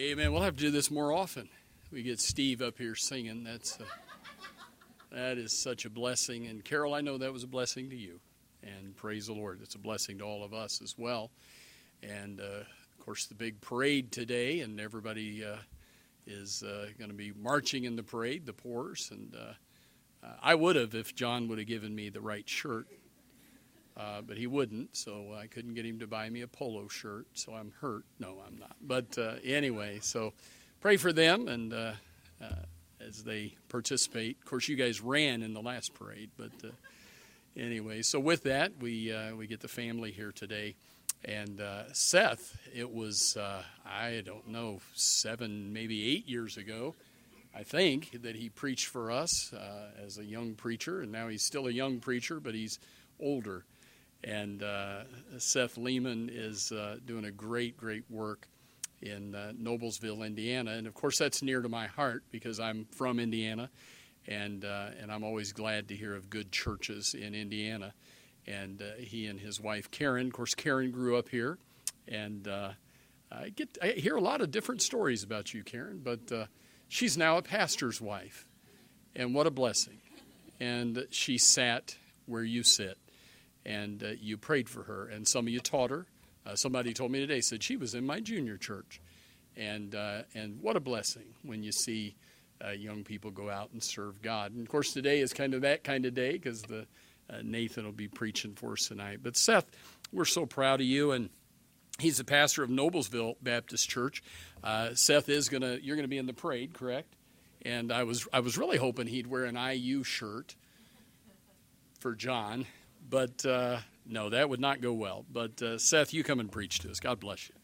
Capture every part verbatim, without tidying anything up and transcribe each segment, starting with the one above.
Amen. We'll have to do this more often. We get Steve up here singing. That's uh, that is such a blessing. And Carol, I know that was a blessing to you. And praise the Lord. It's a blessing to all of us as well. And, uh, of course, the big parade today, and everybody uh, is uh, going to be marching in the parade, the poors. And uh, uh, I would have if John would have given me the right shirt. Uh, but he wouldn't, so I couldn't get him to buy me a polo shirt, so I'm hurt. No, I'm not. But uh, anyway, so pray for them and uh, uh, as they participate. Of course, you guys ran in the last parade, but uh, anyway. So with that, we uh, we get the family here today. And uh, Seth, it was, uh, I don't know, seven, maybe eight years ago, I think, that he preached for us uh, as a young preacher. And now he's still a young preacher, but he's older. And uh, Seth Lehman is uh, doing a great, great work in uh, Noblesville, Indiana. And, of course, that's near to my heart because I'm from Indiana, and uh, and I'm always glad to hear of good churches in Indiana. And uh, he and his wife, Karen, of course, Karen grew up here. And uh, I get I hear a lot of different stories about you, Karen, but uh, she's now a pastor's wife. And what a blessing. And she sat where you sit. And uh, you prayed for her, and some of you taught her. Uh, somebody told me today, said she was in my junior church. And uh, and what a blessing when you see uh, young people go out and serve God. And, of course, today is kind of that kind of day because the uh, Nathan will be preaching for us tonight. But, Seth, we're so proud of you, and he's the pastor of Noblesville Baptist Church. Uh, Seth is going to, you're going to be in the parade, correct? And I was I was really hoping he'd wear an I U shirt for John. But, uh, no, that would not go well. But, uh, Seth, you come and preach to us. God bless you.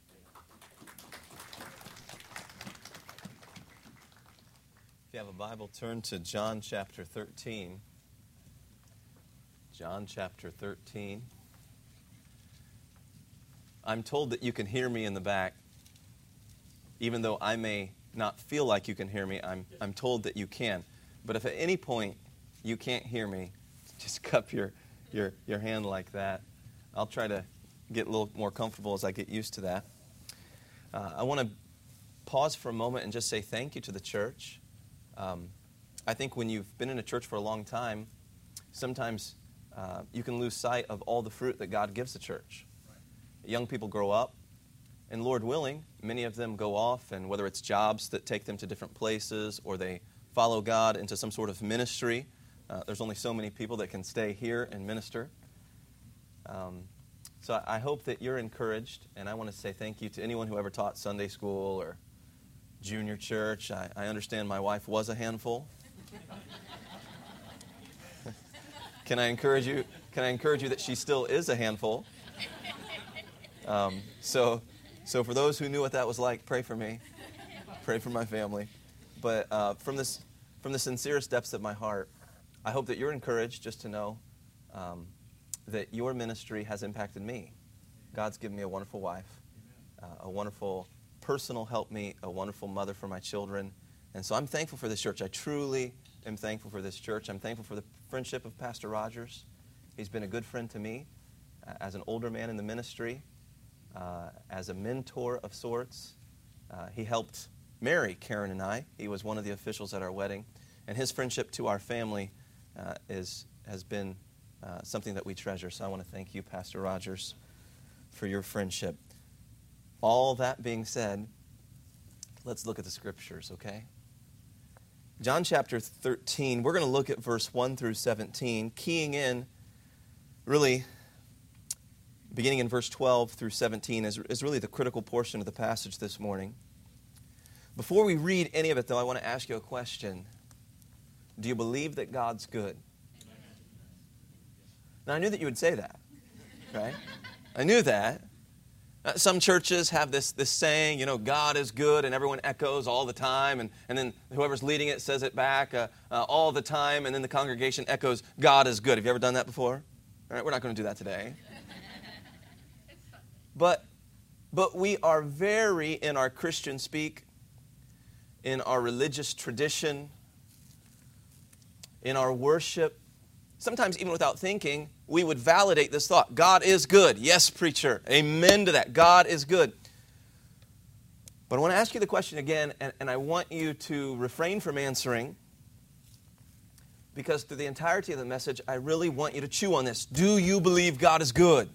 If you have a Bible, turn to John chapter thirteen. John chapter thirteen. I'm told that you can hear me in the back. Even though I may not feel like you can hear me, I'm, I'm told that you can. But if at any point you can't hear me, just cup your, your your hand like that. I'll try to get a little more comfortable as I get used to that. Uh, I want to pause for a moment and just say thank you to the church. Um, I think when you've been in a church for a long time, sometimes uh, you can lose sight of all the fruit that God gives the church. Right. Young people grow up, and Lord willing, many of them go off, and whether it's jobs that take them to different places or they follow God into some sort of ministry. Uh, there's only so many people that can stay here and minister. Um, so I, I hope that you're encouraged, and I want to say thank you to anyone who ever taught Sunday school or junior church. I, I understand my wife was a handful. Can I encourage you? Can I encourage you that she still is a handful? Um, so, so for those who knew what that was like, pray for me. Pray for my family. But uh, from this, from the sincerest depths of my heart, I hope that you're encouraged just to know um, that your ministry has impacted me. God's given me a wonderful wife, uh, a wonderful personal helpmeet, a wonderful mother for my children. And so I'm thankful for this church. I truly am thankful for this church. I'm thankful for the friendship of Pastor Rogers. He's been a good friend to me uh, as an older man in the ministry, uh, as a mentor of sorts. Uh, he helped marry Karen and I. He was one of the officials at our wedding. And his friendship to our family Uh, is has been uh, something that we treasure. So I want to thank you, Pastor Rogers, for your friendship. All that being said, let's look at the scriptures, okay? John chapter thirteen, we're going to look at verse one through seventeen, keying in, really, beginning in verse twelve through seventeen is, is really the critical portion of the passage this morning. Before we read any of it, though, I want to ask you a question. Do you believe that God's good? Now, I knew that you would say that, right? I knew that. Uh, some churches have this, this saying, you know, God is good, and everyone echoes all the time, and, and then whoever's leading it says it back uh, uh, all the time, and then the congregation echoes, God is good. Have you ever done that before? All right, we're not going to do that today. But, but we are very, in our Christian speak, in our religious tradition, in our worship, sometimes even without thinking, we would validate this thought. God is good. Yes, preacher. Amen to that. God is good. But I want to ask you the question again, and, and I want you to refrain from answering, because through the entirety of the message, I really want you to chew on this. Do you believe God is good?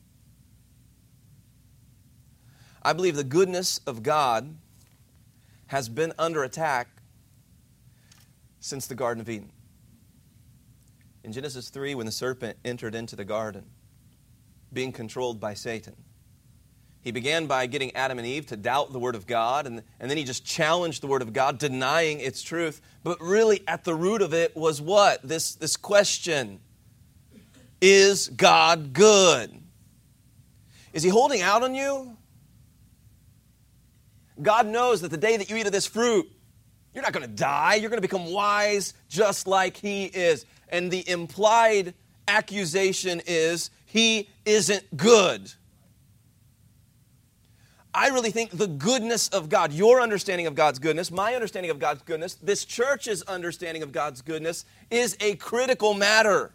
I believe the goodness of God has been under attack since the Garden of Eden. In Genesis three, when the serpent entered into the garden, being controlled by Satan, he began by getting Adam and Eve to doubt the Word of God, and, and then he just challenged the Word of God, denying its truth. But really, at the root of it was what? This, this question: is God good? Is He holding out on you? God knows that the day that you eat of this fruit, you're not going to die. You're going to become wise just like He is. And the implied accusation is, He isn't good. I really think the goodness of God, your understanding of God's goodness, my understanding of God's goodness, this church's understanding of God's goodness is a critical matter.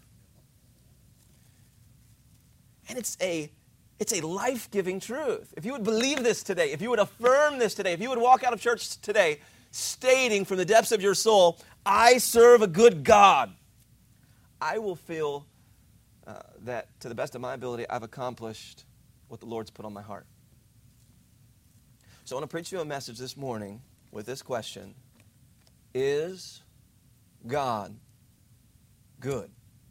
And it's a, it's a life-giving truth. If you would believe this today, if you would affirm this today, if you would walk out of church today stating from the depths of your soul, I serve a good God, I will feel uh, that to the best of my ability, I've accomplished what the Lord's put on my heart. So I want to preach you a message this morning with this question: is God good?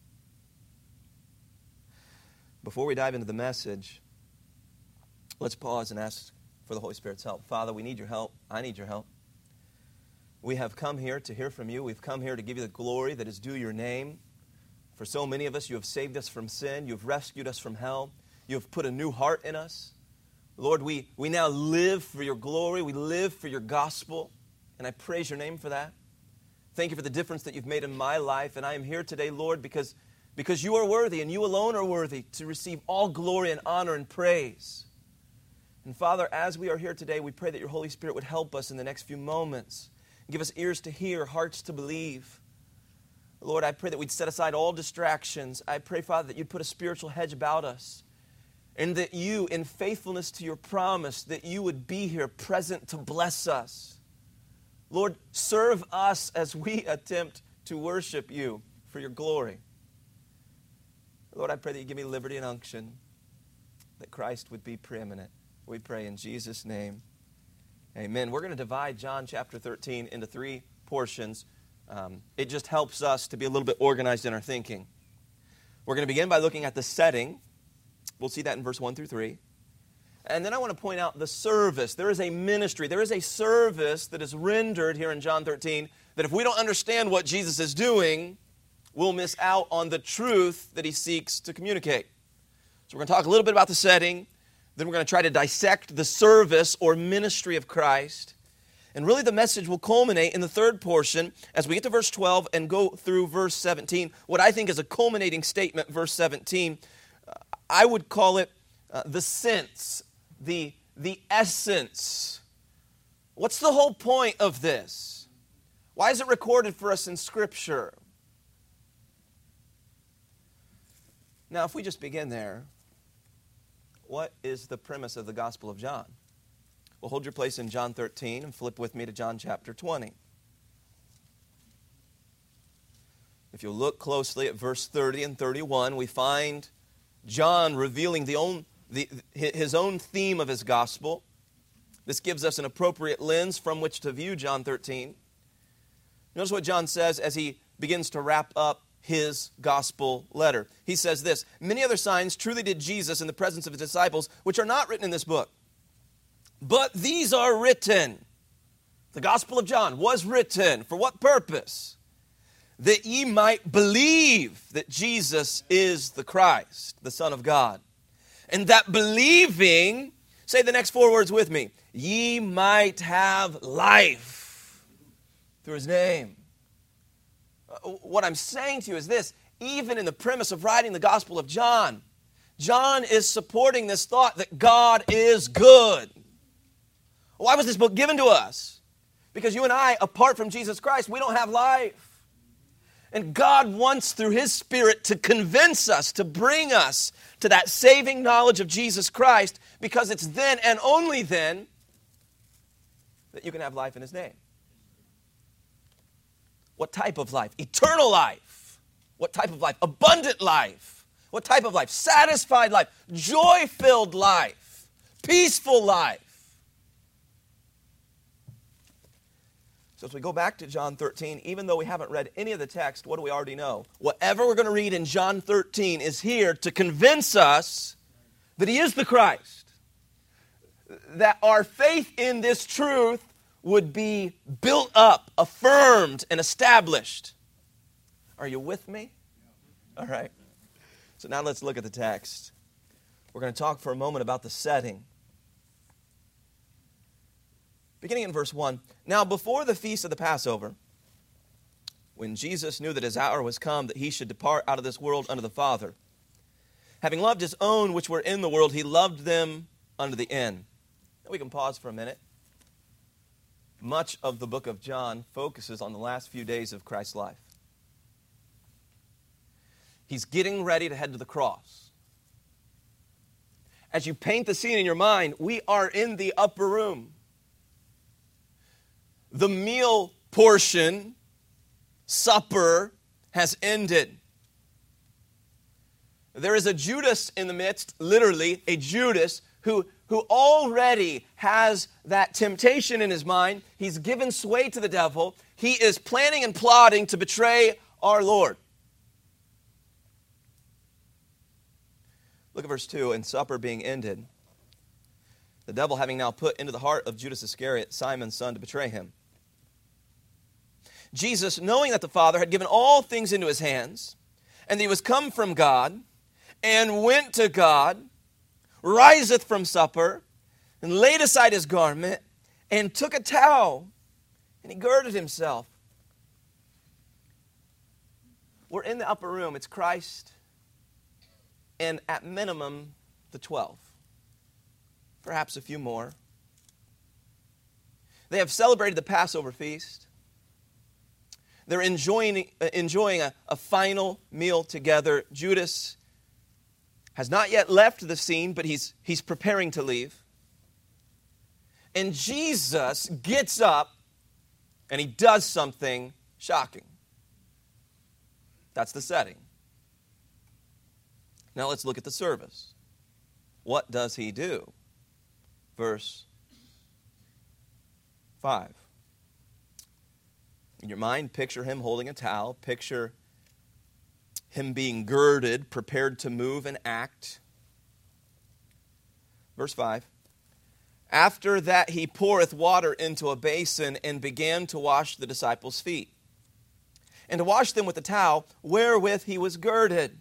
Before we dive into the message, let's pause and ask for the Holy Spirit's help. Father, we need your help. I need your help. We have come here to hear from you. We've come here to give you the glory that is due your name. For so many of us, you have saved us from sin. You have rescued us from hell. You have put a new heart in us. Lord, we, we now live for your glory. We live for your gospel. And I praise your name for that. Thank you for the difference that you've made in my life. And I am here today, Lord, because, because you are worthy and you alone are worthy to receive all glory and honor and praise. And Father, as we are here today, we pray that your Holy Spirit would help us in the next few moments. Give us ears to hear, hearts to believe. Lord, I pray that we'd set aside all distractions. I pray, Father, that you'd put a spiritual hedge about us. And that you, in faithfulness to your promise, that you would be here present to bless us. Lord, serve us as we attempt to worship you for your glory. Lord, I pray that you give me liberty and unction, that Christ would be preeminent. We pray in Jesus' name. Amen. We're going to divide John chapter thirteen into three portions. Um, it just helps us to be a little bit organized in our thinking. We're going to begin by looking at the setting. We'll see that in verse one through three. And then I want to point out the service. There is a ministry. There is a service that is rendered here in John thirteen that if we don't understand what Jesus is doing, we'll miss out on the truth that he seeks to communicate. So we're going to talk a little bit about the setting. Then we're going to try to dissect the service or ministry of Christ. And really the message will culminate in the third portion as we get to verse twelve and go through verse seventeen. What I think is a culminating statement, verse seventeen. I would call it uh, the sense, the, the essence. What's the whole point of this? Why is it recorded for us in Scripture? Now, if we just begin there, what is the premise of the Gospel of John? Well, hold your place in John thirteen and flip with me to John chapter twenty. If you look closely at verse thirty and thirty-one, we find John revealing the own, the, his own theme of his gospel. This gives us an appropriate lens from which to view John thirteen. Notice what John says as he begins to wrap up his gospel letter. He says this: many other signs truly did Jesus in the presence of his disciples, which are not written in this book. But these are written. The Gospel of John was written. For what purpose? That ye might believe that Jesus is the Christ, the Son of God. And that believing, say the next four words with me, ye might have life through his name. What I'm saying to you is this: even in the premise of writing the Gospel of John, John is supporting this thought that God is good. Why was this book given to us? Because you and I, apart from Jesus Christ, we don't have life. And God wants, through his Spirit, to convince us, to bring us to that saving knowledge of Jesus Christ, because it's then and only then that you can have life in His name. What type of life? Eternal life. What type of life? Abundant life. What type of life? Satisfied life. Joy-filled life. Peaceful life. So as we go back to John thirteen, even though we haven't read any of the text, what do we already know? Whatever we're going to read in John thirteen is here to convince us that He is the Christ. That our faith in this truth would be built up, affirmed, and established. Are you with me? All right. So now let's look at the text. We're going to talk for a moment about the setting. Beginning in verse one, now before the feast of the Passover, when Jesus knew that His hour was come, that He should depart out of this world unto the Father, having loved His own which were in the world, He loved them unto the end. Now we can pause for a minute. Much of the book of John focuses on the last few days of Christ's life. He's getting ready to head to the cross. As you paint the scene in your mind, we are in the upper room. The meal portion, supper, has ended. There is a Judas in the midst, literally a Judas, who, who already has that temptation in his mind. He's given sway to the devil. He is planning and plotting to betray our Lord. Look at verse two, and supper being ended, the devil having now put into the heart of Judas Iscariot, Simon's son, to betray Him. Jesus, knowing that the Father had given all things into His hands, and that He was come from God, and went to God, riseth from supper, and laid aside His garment, and took a towel, and He girded Himself. We're in the upper room. It's Christ, and at minimum, the twelve. Perhaps a few more. They have celebrated the Passover feast. They're enjoying, uh, enjoying a, a final meal together. Judas has not yet left the scene, but he's, he's preparing to leave. And Jesus gets up and He does something shocking. That's the setting. Now let's look at the service. What does He do? Verse five. In your mind, picture Him holding a towel. Picture Him being girded, prepared to move and act. Verse five. After that He poureth water into a basin and began to wash the disciples' feet, and to wash them with the towel wherewith He was girded.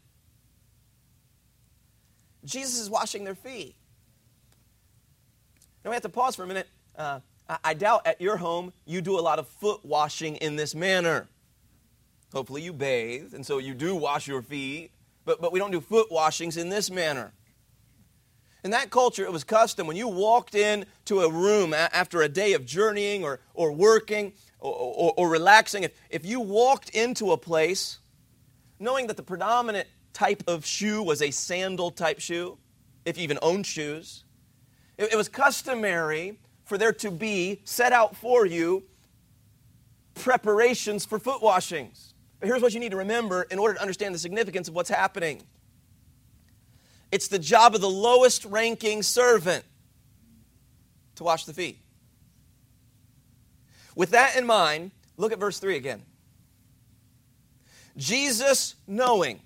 Jesus is washing their feet. Now we have to pause for a minute. Uh, I doubt at your home you do a lot of foot washing in this manner. Hopefully you bathe, and so you do wash your feet, but, but we don't do foot washings in this manner. In that culture, it was custom when you walked into a room after a day of journeying or, or working or, or, or relaxing, if, if you walked into a place knowing that the predominant type of shoe was a sandal type shoe, if you even owned shoes, it, it was customary for there to be set out for you preparations for foot washings. But here's what you need to remember in order to understand the significance of what's happening. It's the job of the lowest ranking servant to wash the feet. With that in mind, look at verse three again. Jesus, knowing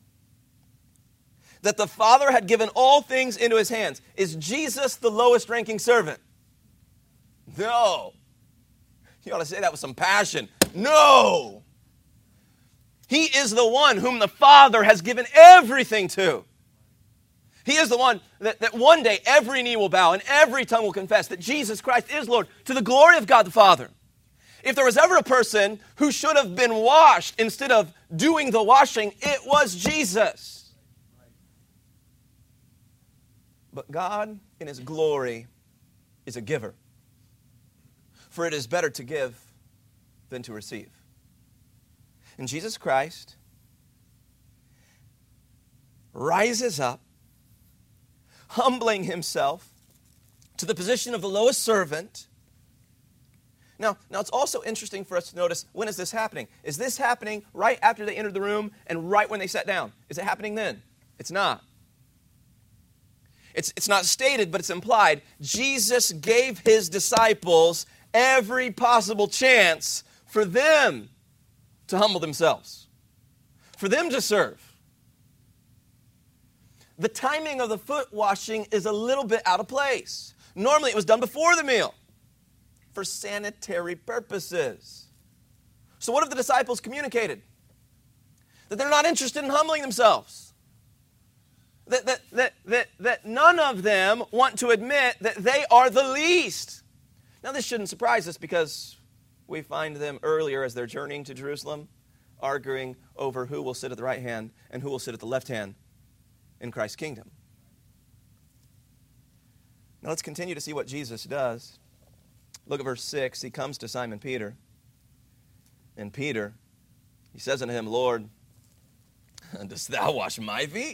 that the Father had given all things into His hands. Is Jesus the lowest ranking servant? No. You ought to say that with some passion. No. He is the one whom the Father has given everything to. He is the one that, that one day every knee will bow and every tongue will confess that Jesus Christ is Lord, to the glory of God the Father. If there was ever a person who should have been washed instead of doing the washing, it was Jesus. But God, in His glory, is a giver. For it is better to give than to receive. And Jesus Christ rises up, humbling Himself to the position of the lowest servant, Now, now, it's also interesting for us to notice, when is this happening? Is this happening right after they entered the room and right when they sat down? Is it happening then? It's not. It's, it's not stated, but it's implied. Jesus gave his disciples every possible chance for them to humble themselves, for them to serve. The timing of the foot washing is a little bit out of place. Normally, it was done before the meal, for sanitary purposes. So what have the disciples communicated? That they're not interested in humbling themselves. That, that, that, that, that none of them want to admit that they are the least. Now this shouldn't surprise us, because we find them earlier as they're journeying to Jerusalem, arguing over who will sit at the right hand and who will sit at the left hand in Christ's kingdom. Now let's continue to see what Jesus does. Look at verse six. He comes to Simon Peter. And Peter, he says unto him, Lord, dost thou wash my feet?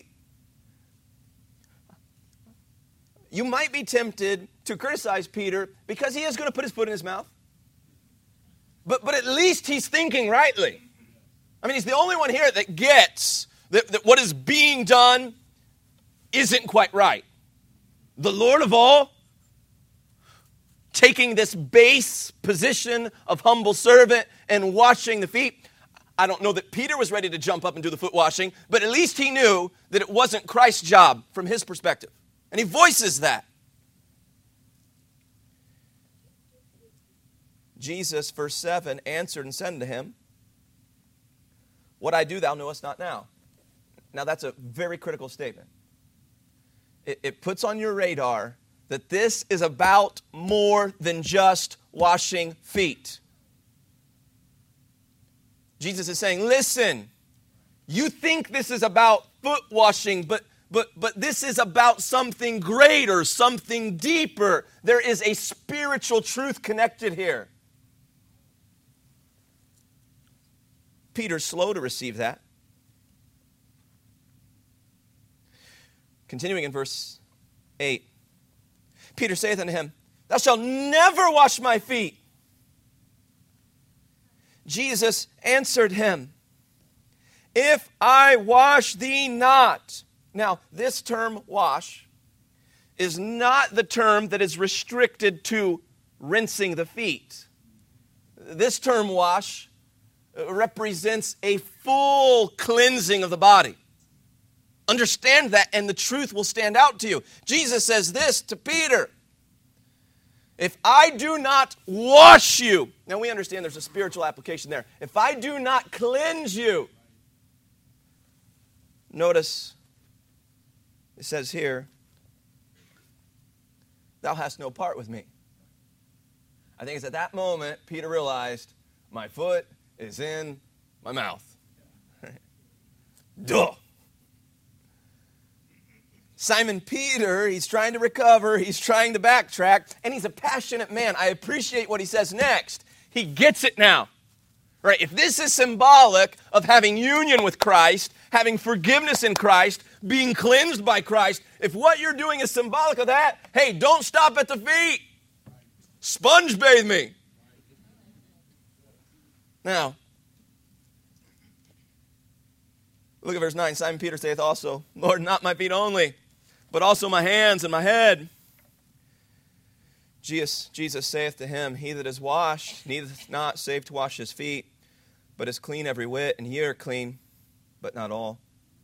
You might be tempted to criticize Peter because he is going to put his foot in his mouth. But, but at least he's thinking rightly. I mean, he's the only one here that gets that, that what is being done isn't quite right. The Lord of all, taking this base position of humble servant and washing the feet. I don't know that Peter was ready to jump up and do the foot washing, but at least he knew that it wasn't Christ's job from his perspective. And he voices that. Jesus, verse seven, answered and said unto him, What I do thou knowest not now. Now that's a very critical statement. It, it puts on your radar that this is about more than just washing feet. Jesus is saying, listen, you think this is about foot washing, but, but, but this is about something greater, something deeper. There is a spiritual truth connected here. Peter's slow to receive that. Continuing in verse eight. Peter saith unto him, Thou shalt never wash my feet. Jesus answered him, If I wash thee not. Now, this term wash is not the term that is restricted to rinsing the feet. This term wash represents a full cleansing of the body. Understand that, and the truth will stand out to you. Jesus says this to Peter, If I do not wash you. Now we understand there's a spiritual application there. If I do not cleanse you. Notice, it says here, Thou hast no part with me. I think it's at that moment Peter realized, my foot is in my mouth. Duh. Simon Peter, he's trying to recover, he's trying to backtrack, and he's a passionate man. I appreciate what he says next. He gets it now. Right? If this is symbolic of having union with Christ, having forgiveness in Christ, being cleansed by Christ, if what you're doing is symbolic of that, hey, don't stop at the feet. Sponge bathe me. Now, look at verse nine. Simon Peter saith also, Lord, not my feet only, but also my hands and my head. Jesus, Jesus saith to him, He that is washed needeth not save to wash his feet, but is clean every whit, and ye are clean, but not all.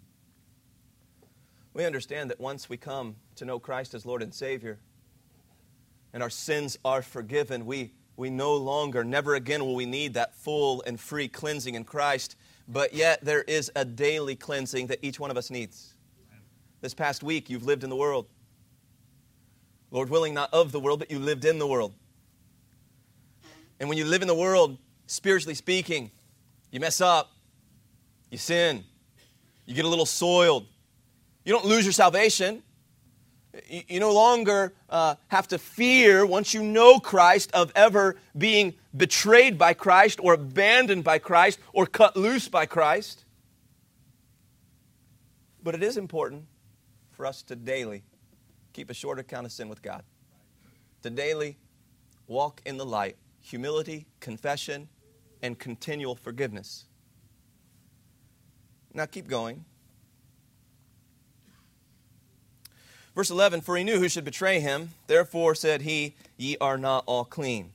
We understand that once we come to know Christ as Lord and Savior, and our sins are forgiven, we, we no longer, never again will we need that full and free cleansing in Christ, but yet there is a daily cleansing that each one of us needs. This past week, you've lived in the world. Lord willing, not of the world, but you lived in the world. And when you live in the world, spiritually speaking, you mess up, you sin, you get a little soiled. You don't lose your salvation. You, you no longer uh, have to fear, once you know Christ, of ever being betrayed by Christ or abandoned by Christ or cut loose by Christ. But it is important for us to daily keep a short account of sin with God. To daily walk in the light humility, confession, and continual forgiveness. Now keep going. Verse eleven, for he knew who should betray him. Therefore said he, ye are not all clean.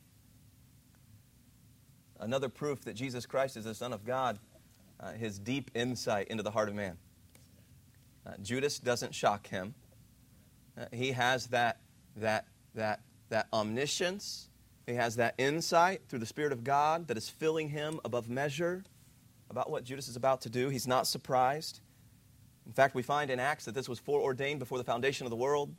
Another proof that Jesus Christ is the Son of God, uh, his deep insight into the heart of man. Uh, Judas doesn't shock him. Uh, he has that, that, that, that omniscience. He has that insight through the Spirit of God that is filling him above measure about what Judas is about to do. He's not surprised. In fact, we find in Acts that this was foreordained before the foundation of the world.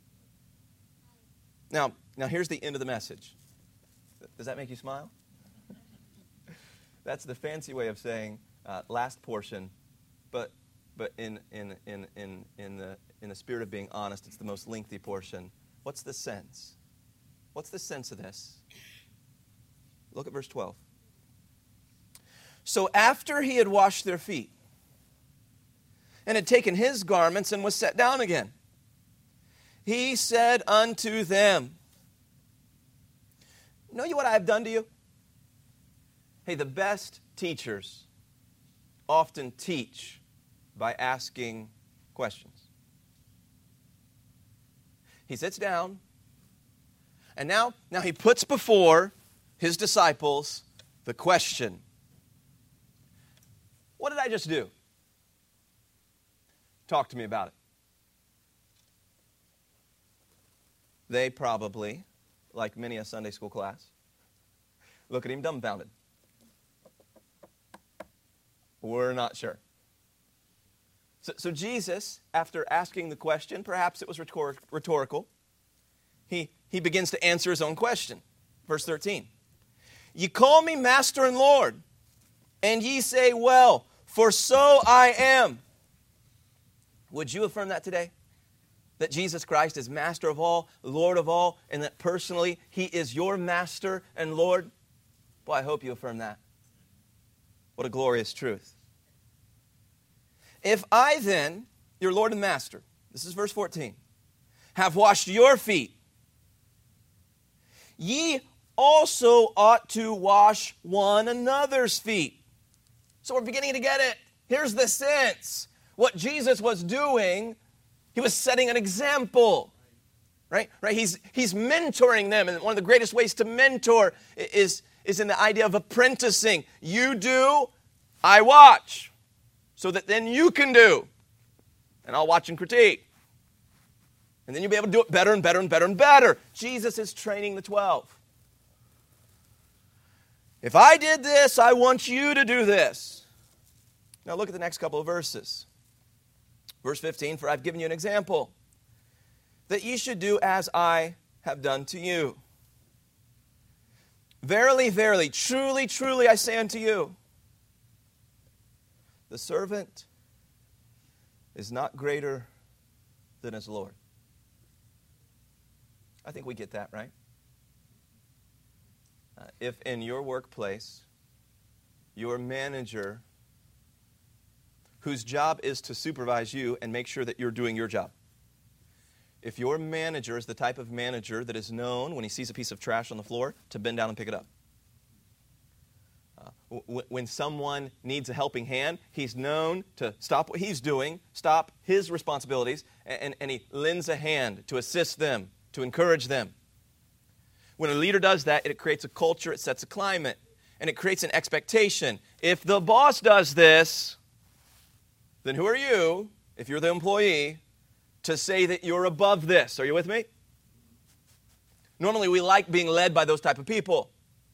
Now, now here's the end of the message. Does that make you smile? That's the fancy way of saying uh, last portion, but but in in in in in the in the spirit of being honest, it's the most lengthy portion. What's the sense? What's the sense of this? Look at verse twelve. So after he had washed their feet and had taken his garments and was set down again, he said unto them, know you what I have done to you? Hey, the best teachers often teach by asking questions. He sits down, and now, now he puts before his disciples the question, what did I just do? Talk to me about it. They probably, like many a Sunday school class, look at him dumbfounded. We're not sure. So, so Jesus, after asking the question, perhaps it was rhetor- rhetorical, he, he begins to answer his own question. Verse thirteen. Ye call me Master and Lord, and ye say, well, for so I am. Would you affirm that today? That Jesus Christ is Master of all, Lord of all, and that personally He is your Master and Lord? Boy, I hope you affirm that. What a glorious truth. If I then, your Lord and Master, this is verse fourteen, have washed your feet, ye also ought to wash one another's feet. So we're beginning to get it. Here's the sense. What Jesus was doing, He was setting an example. Right? Right? He's, he's mentoring them. And one of the greatest ways to mentor is, is in the idea of apprenticing. You do, I watch. So that then you can do. And I'll watch and critique. And then you'll be able to do it better and better and better and better. Jesus is training the twelve. If I did this, I want you to do this. Now look at the next couple of verses. Verse fifteen, for I've given you an example, that ye should do as I have done to you. Verily, verily, truly, truly, I say unto you, the servant is not greater than his Lord. I think we get that, right? Uh, if in your workplace, your manager, whose job is to supervise you and make sure that you're doing your job, if your manager is the type of manager that is known when he sees a piece of trash on the floor to bend down and pick it up, Uh, w- when someone needs a helping hand, he's known to stop what he's doing, stop his responsibilities, and, and he lends a hand to assist them, to encourage them. When a leader does that, it creates a culture, it sets a climate, and it creates an expectation. If the boss does this, then who are you, if you're the employee, to say that you're above this? Are you with me? Normally, we like being led by those type of people.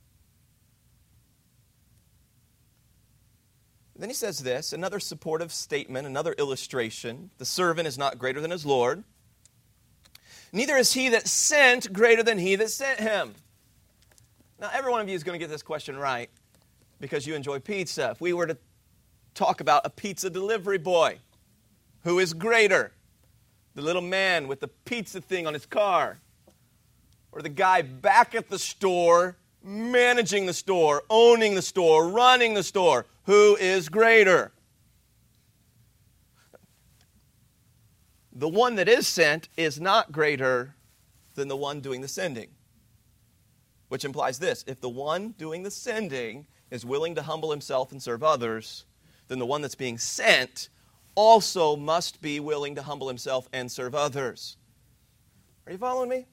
Then he says this, another supportive statement, another illustration. The servant is not greater than his Lord. Neither is he that sent greater than he that sent him. Now, every one of you is going to get this question right because you enjoy pizza. If we were to talk about a pizza delivery boy, who is greater? The little man with the pizza thing on his car, or the guy back at the store, managing the store, owning the store, running the store? Who is greater? The one that is sent is not greater than the one doing the sending. which implies this: if the one doing the sending is willing to humble himself and serve others, then the one that's being sent also must be willing to humble himself and serve others. Are you following me?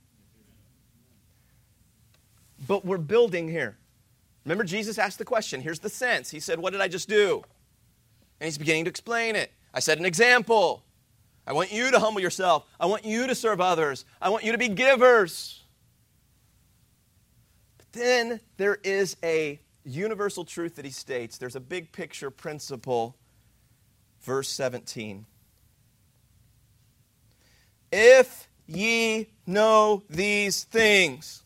But we're building here. Remember, Jesus asked the question. Here's the sense. He said, what did I just do? And he's beginning to explain it. I said an example. I want you to humble yourself. I want you to serve others. I want you to be givers. But then there is a universal truth that he states. There's a big picture principle. Verse seventeen. If ye know these things.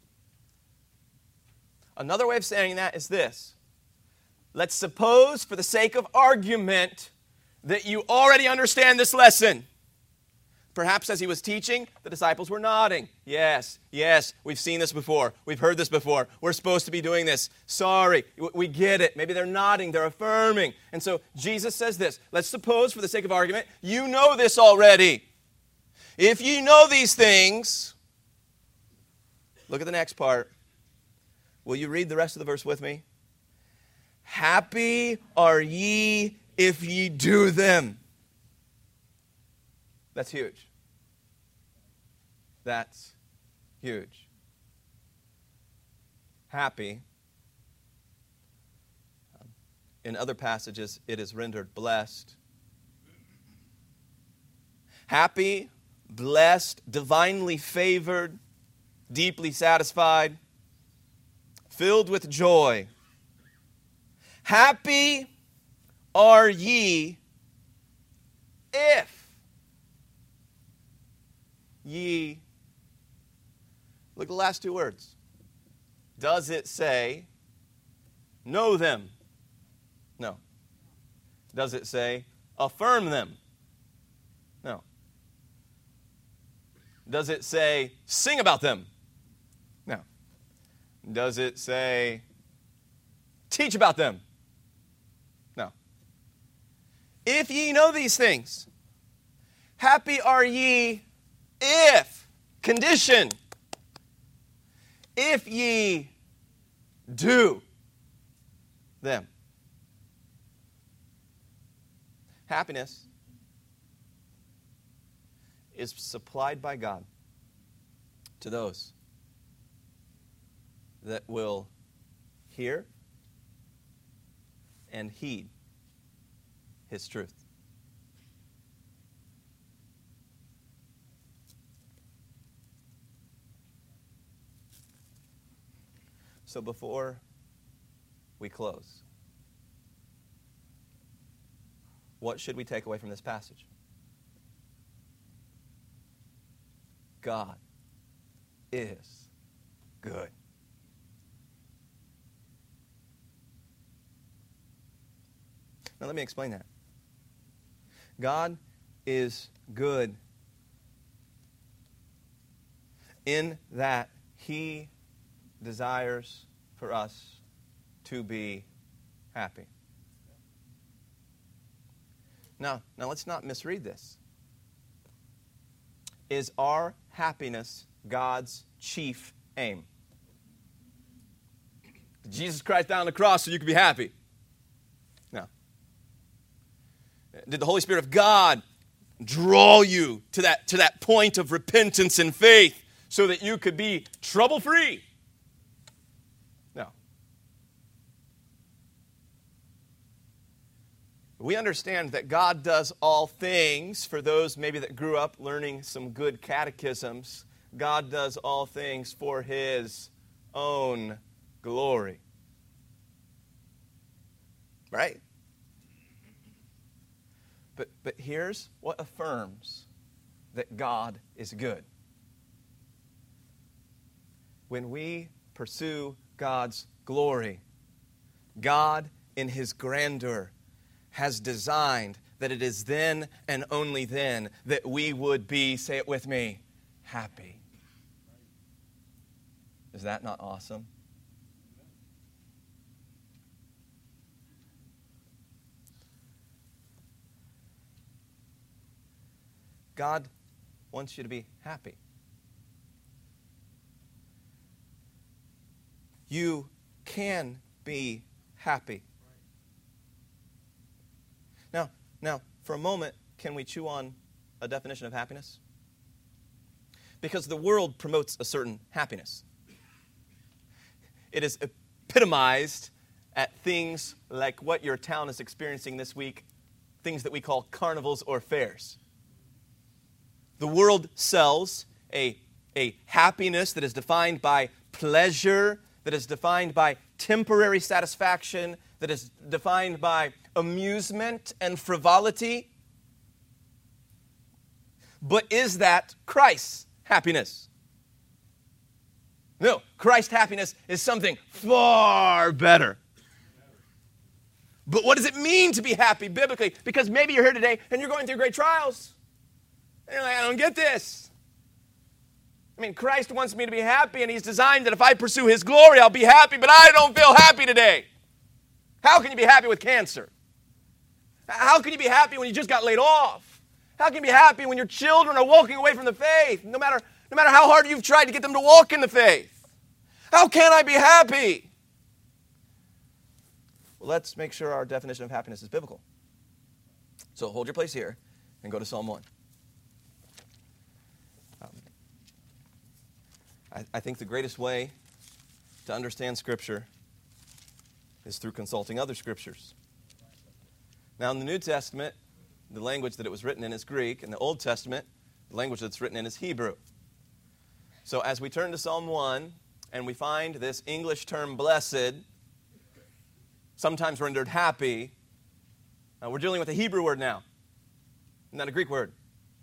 Another way of saying that is this. Let's suppose, for the sake of argument, that you already understand this lesson. Perhaps as he was teaching, the disciples were nodding. Yes, yes, we've seen this before. We've heard this before. We're supposed to be doing this. Sorry, we get it. Maybe they're nodding, they're affirming. And so Jesus says this. Let's suppose, for the sake of argument, you know this already. If ye know these things, look at the next part. Will you read the rest of the verse with me? Happy are ye if ye do them. That's huge. That's huge. Happy. In other passages, it is rendered blessed. Happy, blessed, divinely favored, deeply satisfied, filled with joy. Happy are ye if ye. Look at the last two words. Does it say know them? No. Does it say affirm them? No. Does it say sing about them? No. Does it say teach about them? No. If ye know these things, happy are ye if, condition, if ye do them. Happiness is supplied by God to those that will hear and heed His truth. So before we close, what should we take away from this passage? God is good. Now let me explain that. God is good in that He desires for us to be happy. Now, now let's not misread this. Is our happiness God's chief aim? Did Jesus Christ die on the cross so you could be happy? No. Did the Holy Spirit of God draw you to that, to that point of repentance and faith so that you could be trouble-free? No. We understand that God does all things. For those maybe that grew up learning some good catechisms, God does all things for His own glory. Right? But, but here's what affirms that God is good. When we pursue God's glory, God in His grandeur has designed that it is then and only then that we would be, say it with me, happy. Is that not awesome? God wants you to be happy. you can be happy. Now, now, for a moment, can we chew on a definition of happiness? Because the world promotes a certain happiness. It is epitomized at things like what your town is experiencing this week, things that we call carnivals or fairs. The world sells a, a happiness that is defined by pleasure, that is defined by temporary satisfaction, that is defined by amusement and frivolity. But is that Christ's happiness? No, Christ's happiness is something far better. But what does it mean to be happy biblically? Because maybe you're here today and you're going through great trials. And you're like, I don't get this. I mean, Christ wants me to be happy, and He's designed that if I pursue His glory, I'll be happy, but I don't feel happy today. How can you be happy with cancer? How can you be happy when you just got laid off? How can you be happy when your children are walking away from the faith, no matter, no matter how hard you've tried to get them to walk in the faith? How can I be happy? Well, let's make sure our definition of happiness is biblical. So hold your place here and go to Psalm one. Um, I, I think the greatest way to understand Scripture is through consulting other Scriptures. Now, in the New Testament, the language that it was written in is Greek. In the Old Testament, the language that's written in is Hebrew. So as we turn to Psalm one, and we find this English term blessed, sometimes rendered happy, uh, we're dealing with a Hebrew word now, not a Greek word.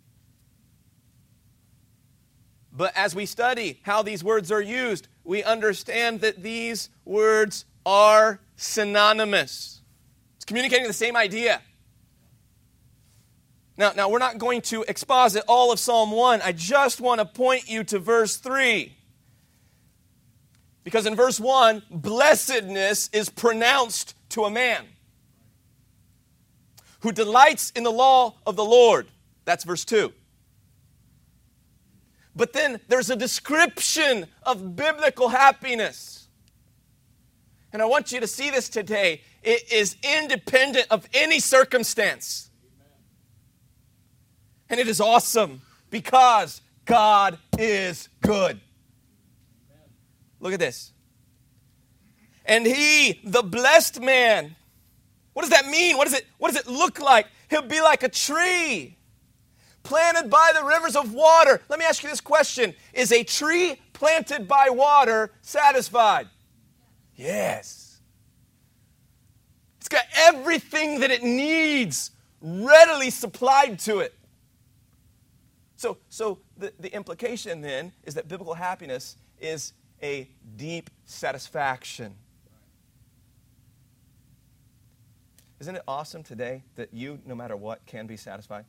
But as we study how these words are used, we understand that these words are synonymous. It's communicating the same idea. Now, now, we're not going to exposit all of Psalm one. I just want to point you to verse three. Because in verse one, blessedness is pronounced to a man who delights in the law of the Lord. That's verse two. But then there's a description of biblical happiness. And I want you to see this today. It is independent of any circumstance. And it is awesome because God is good. Look at this. And he, the blessed man, what does that mean? What does it, what does it look like? He'll be like a tree planted by the rivers of water. Let me ask you this question. Is a tree planted by water satisfied? Yes. It's got everything that it needs readily supplied to it. So, so the, the implication then is that biblical happiness is a deep satisfaction. Isn't it awesome today that you, no matter what, can be satisfied?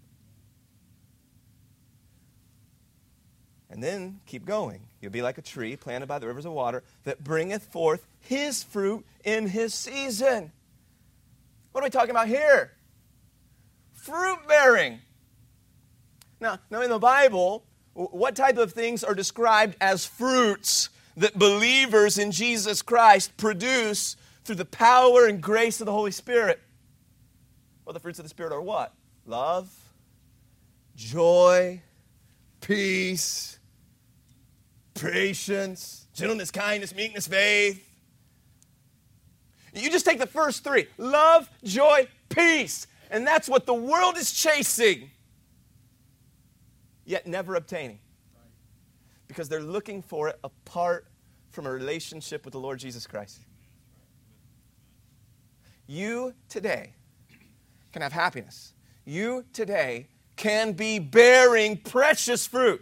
And then keep going. You'll be like a tree planted by the rivers of water that bringeth forth his fruit in his season. What are we talking about here? Fruit bearing. Now, now in the Bible, what type of things are described as fruits that believers in Jesus Christ produce through the power and grace of the Holy Spirit? Well, the fruits of the Spirit are what? Love, joy, peace, patience, gentleness, kindness, meekness, faith. You just take the first three. Love, joy, peace. And that's what the world is chasing, yet never obtaining. Because they're looking for it apart from a relationship with the Lord Jesus Christ. You today can have happiness. You today can be bearing precious fruit.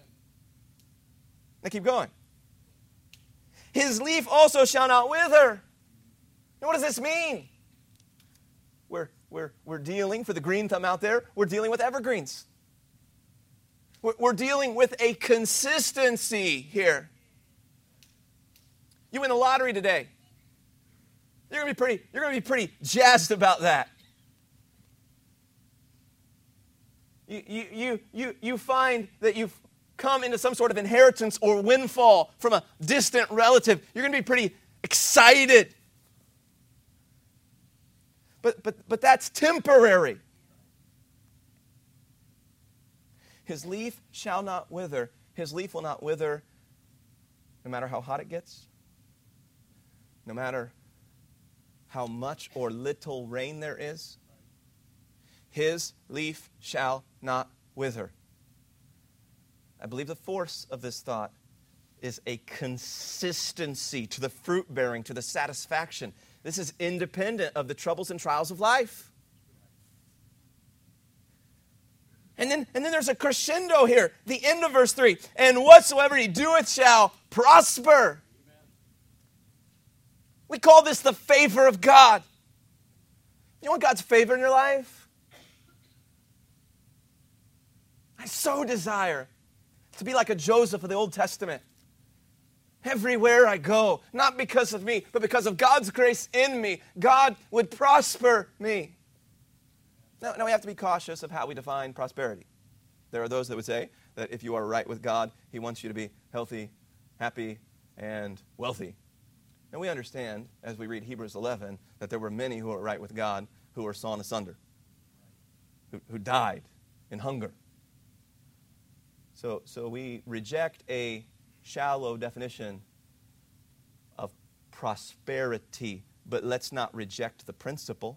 Now keep going. His leaf also shall not wither. Now what does this mean? We're, we're, we're dealing, for the green thumb out there, we're dealing with evergreens. We're, we're dealing with a consistency here. You win the lottery today. You're going to be pretty, you're going to be pretty jazzed about that. You, you, you, you, you find that you've come into some sort of inheritance or windfall from a distant relative, you're going to be pretty excited. But, but, but that's temporary. His leaf shall not wither. His leaf will not wither no matter how hot it gets, no matter how much or little rain there is. His leaf shall not wither. I believe the force of this thought is a consistency to the fruit bearing, to the satisfaction. This is independent of the troubles and trials of life. And then, and then there's a crescendo here, the end of verse three. And whatsoever he doeth shall prosper. We call this the favor of God. You want God's favor in your life? I so desire to be like a Joseph of the Old Testament. Everywhere I go, not because of me, but because of God's grace in me, God would prosper me. Now, now we have to be cautious of how we define prosperity. There are those that would say that if you are right with God, He wants you to be healthy, happy, and wealthy. And we understand, as we read Hebrews eleven, that there were many who were right with God who were sawn asunder, who, who died in hunger. So, so we reject a shallow definition of prosperity, but let's not reject the principle.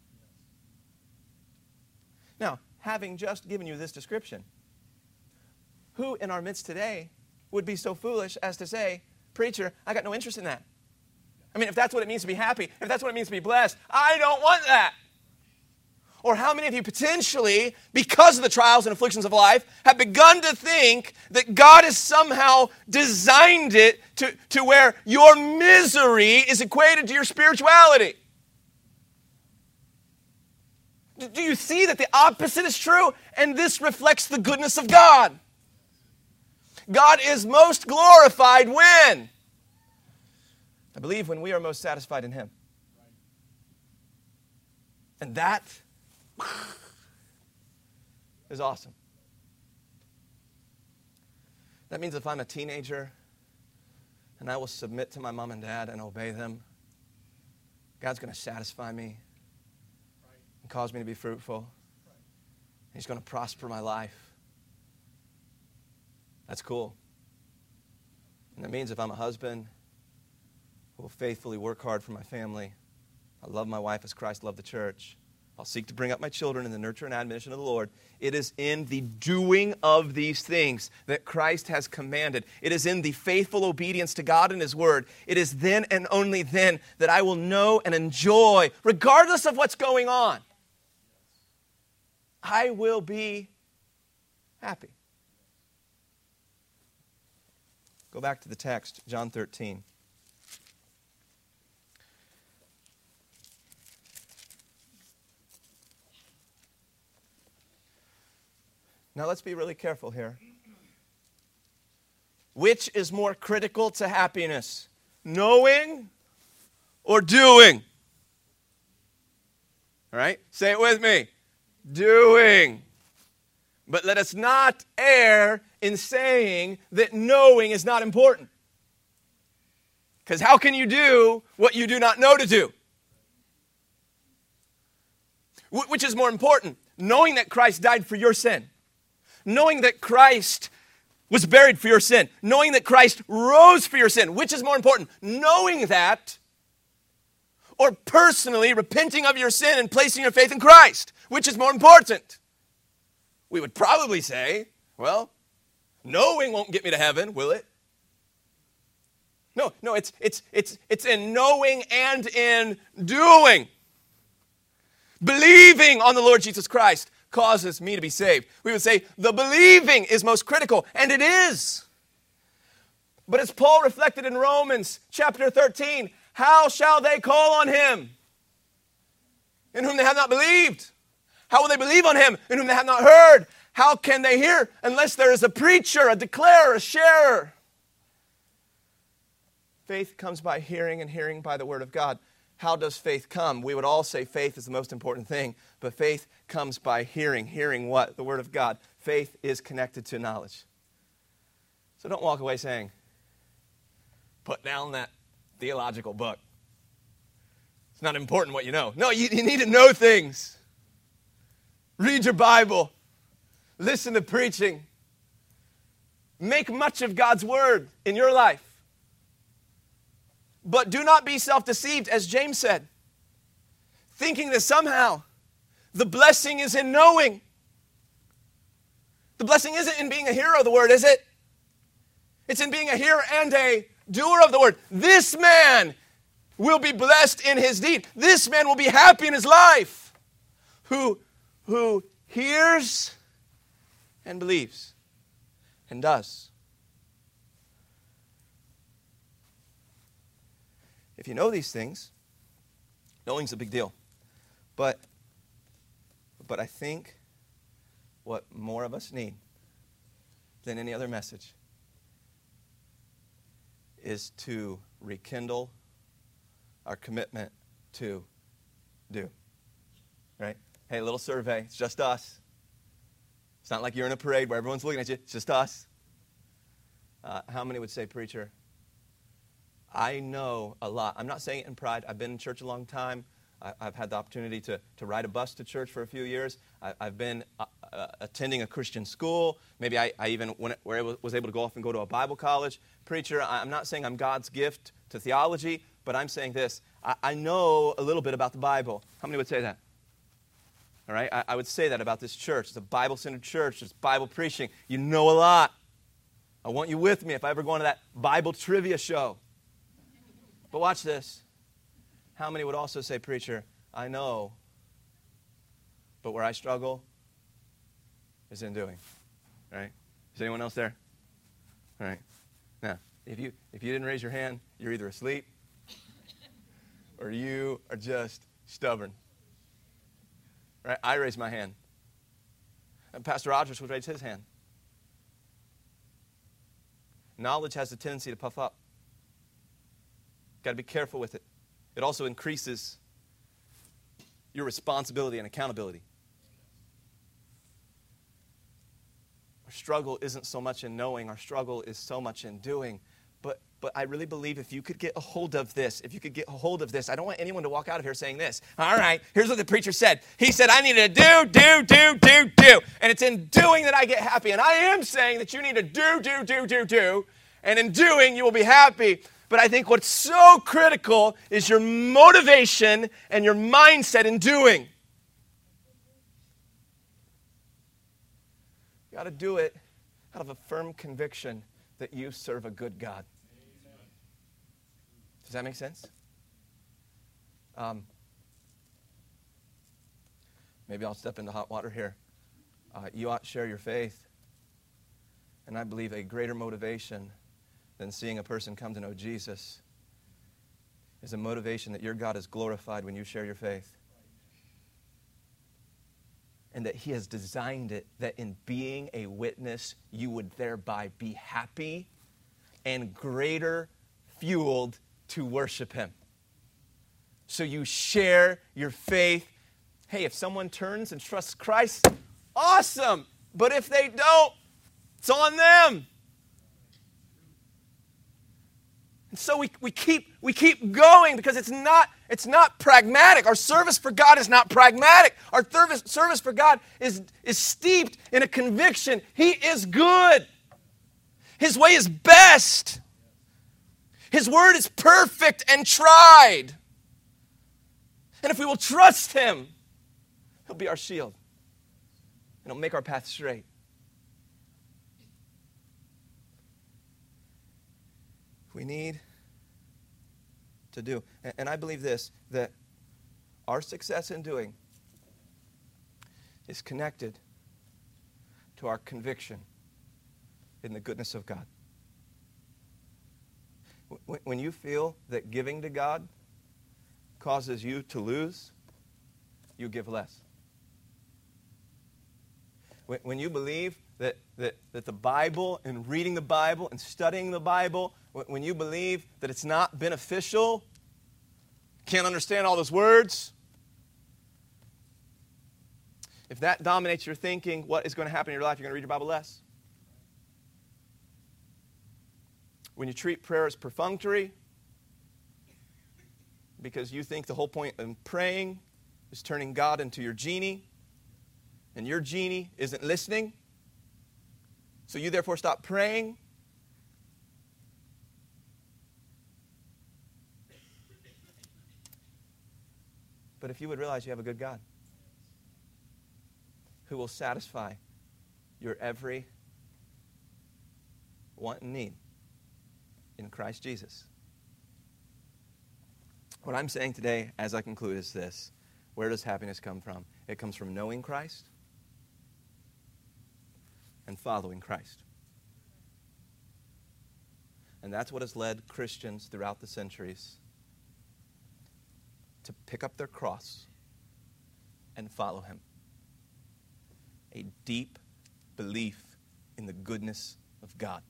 Now, having just given you this description, who in our midst today would be so foolish as to say, preacher, I got no interest in that? I mean, if that's what it means to be happy, if that's what it means to be blessed, I don't want that. Or how many of you potentially, because of the trials and afflictions of life, have begun to think that God has somehow designed it to, to where your misery is equated to your spirituality? Do you see that the opposite is true? And this reflects the goodness of God. God is most glorified when? I believe when we are most satisfied in Him. And that is awesome. That means if I'm a teenager and I will submit to my mom and dad and obey them, God's going to satisfy me and cause me to be fruitful. He's going to prosper my life. That's cool. And that means if I'm a husband who will faithfully work hard for my family, I love my wife as Christ loved the church, I'll seek to bring up my children in the nurture and admonition of the Lord. It is in the doing of these things that Christ has commanded. It is in the faithful obedience to God and His Word. It is then and only then that I will know and enjoy, regardless of what's going on, I will be happy. Go back to the text, John thirteen. Now let's be really careful here. Which is more critical to happiness? Knowing or doing? All right? Say it with me. Doing. But let us not err in saying that knowing is not important. Because how can you do what you do not know to do? Wh- which is more important? Knowing that Christ died for your sin. Knowing that Christ was buried for your sin. Knowing that Christ rose for your sin. Which is more important? Knowing that, or personally repenting of your sin and placing your faith in Christ. Which is more important? We would probably say, well, knowing won't get me to heaven, will it? No, no, it's it's it's it's in knowing and in doing. Believing on the Lord Jesus Christ causes me to be saved. We would say the believing is most critical, and it is. But as Paul reflected in Romans chapter thirteen, how shall they call on Him in whom they have not believed? How will they believe on Him in whom they have not heard? How can they hear unless there is a preacher, a declarer, a sharer? Faith comes by hearing, and hearing by the Word of God. How does faith come? We would all say faith is the most important thing, but faith comes by hearing. Hearing what? The Word of God. Faith is connected to knowledge. So don't walk away saying, put down that theological book. It's not important what you know. No, you, you need to know things. Read your Bible. Listen to preaching. Make much of God's word in your life. But do not be self-deceived, as James said, thinking that somehow the blessing is in knowing. The blessing isn't in being a hearer of the word, is it? It's in being a hearer and a doer of the word. This man will be blessed in his deed. This man will be happy in his life. Who, who hears and believes and does. If you know these things, knowing's a big deal. But, but I think what more of us need than any other message is to rekindle our commitment to do. Right? Hey, a little survey. It's just us. It's not like you're in a parade where everyone's looking at you. It's just us. Uh, how many would say, preacher, I know a lot. I'm not saying it in pride. I've been in church a long time. I, I've had the opportunity to, to ride a bus to church for a few years. I, I've been uh, uh, attending a Christian school. Maybe I, I even went, were, was able to go off and go to a Bible college. Preacher, I'm not saying I'm God's gift to theology, but I'm saying this. I, I know a little bit about the Bible. How many would say that? All right? I, I would say that about this church. It's a Bible-centered church. It's Bible preaching. You know a lot. I want you with me if I ever go into that Bible trivia show. But watch this. How many would also say, preacher, I know, but where I struggle is in doing. All right? Is anyone else there? All right. Now, if you if you didn't raise your hand, you're either asleep or you are just stubborn. Right? I raised my hand. And Pastor Rogers would raise his hand. Knowledge has a tendency to puff up. Got to be careful with it. It also increases your responsibility and accountability. Our struggle isn't so much in knowing. Our struggle is so much in doing. But but I really believe if you could get a hold of this, if you could get a hold of this, I don't want anyone to walk out of here saying this. All right, here's what the preacher said. He said, I need to do, do, do, do, do. And it's in doing that I get happy. And I am saying that you need to do, do, do, do, do. And in doing, you will be happy. But I think what's so critical is your motivation and your mindset in doing. You got to do it out of a firm conviction that you serve a good God. Does that make sense? Um, maybe I'll step into hot water here. Uh, you ought to share your faith. And I believe a greater motivation than seeing a person come to know Jesus is a motivation that your God is glorified when you share your faith. And that He has designed it that in being a witness, you would thereby be happy and greater fueled to worship Him. So you share your faith. Hey, if someone turns and trusts Christ, awesome. But if they don't, it's on them. And so we, we keep we keep going because it's not it's not pragmatic. Our service for God is not pragmatic. Our service service for God is, is steeped in a conviction. He is good. His way is best. His word is perfect and tried. And if we will trust Him, He'll be our shield. And He'll make our path straight. We need to do. And I believe this, that our success in doing is connected to our conviction in the goodness of God. When you feel that giving to God causes you to lose, you give less. When you believe that, that, that the Bible and reading the Bible and studying the Bible, when you believe that it's not beneficial, can't understand all those words, if that dominates your thinking, what is going to happen in your life? You're going to read your Bible less. when you treat prayer as perfunctory, because you think the whole point of praying is turning God into your genie, and your genie isn't listening, so you therefore stop praying. But if you would realize you have a good God who will satisfy your every want and need in Christ Jesus. What I'm saying today, as I conclude, is this. Where does happiness come from? It comes from knowing Christ and following Christ. And that's what has led Christians throughout the centuries to pick up their cross and follow him. A deep belief in the goodness of God.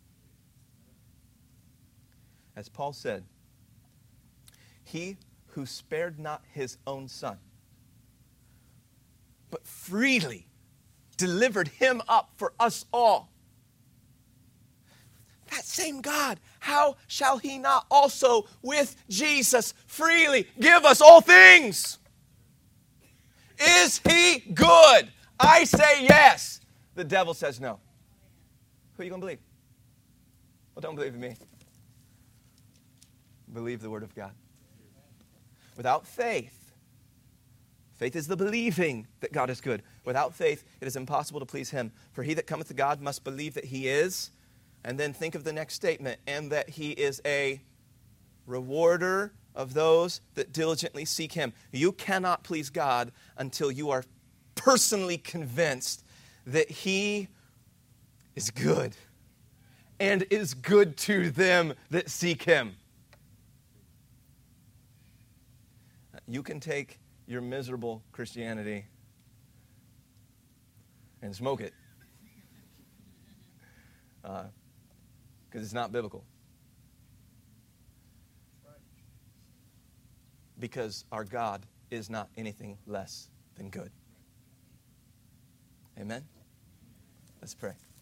As Paul said, he who spared not his own son, but freely delivered him up for us all. That same God, how shall he not also with Jesus freely give us all things? Is he good? I say yes. The devil says no. Who are you going to believe? Well, don't believe in me. Believe the word of God. Without faith, faith is the believing that God is good. Without faith, it is impossible to please him. For he that cometh to God must believe that he is. And then think of the next statement. And that he is a rewarder of those that diligently seek him. You cannot please God until you are personally convinced that he is good and is good to them that seek him. You can take your miserable Christianity and smoke it because uh, it's not biblical. Because our God is not anything less than good. Amen? Let's pray.